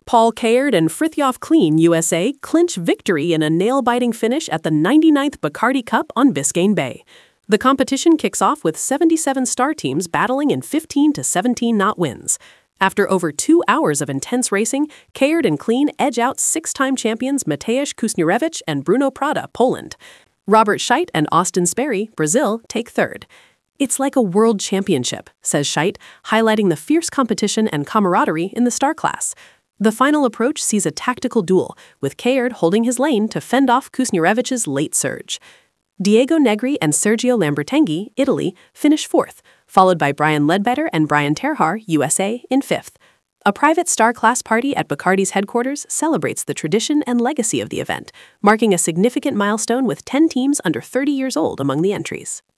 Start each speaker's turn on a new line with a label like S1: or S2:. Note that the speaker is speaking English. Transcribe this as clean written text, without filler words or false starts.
S1: Paul Kayard and Fritjof Kleen USA clinch victory in a nail-biting finish at the 99th Bacardi Cup on Biscayne Bay. The competition kicks off with 77 star teams battling in 15 to 17 knot wins. After over 2 hours of intense racing, Kayard and Kleen edge out six-time champions Mateusz Kusnierewicz and Bruno Prada, Poland. Robert Scheidt and Austin Sperry, Brazil, take third. "It's like a world championship," says Scheidt, highlighting the fierce competition and camaraderie in the star class. The final approach sees a tactical duel, with Kayard holding his lane to fend off Kusnierewicz's late surge. Diego Negri and Sergio Lambertenghi, Italy, finish fourth, followed by Brian Ledbetter and Brian Terhar, USA, in fifth. A private star class party at Bacardi's headquarters celebrates the tradition and legacy of the event, marking a significant milestone with 10 teams under 30 years old among the entries.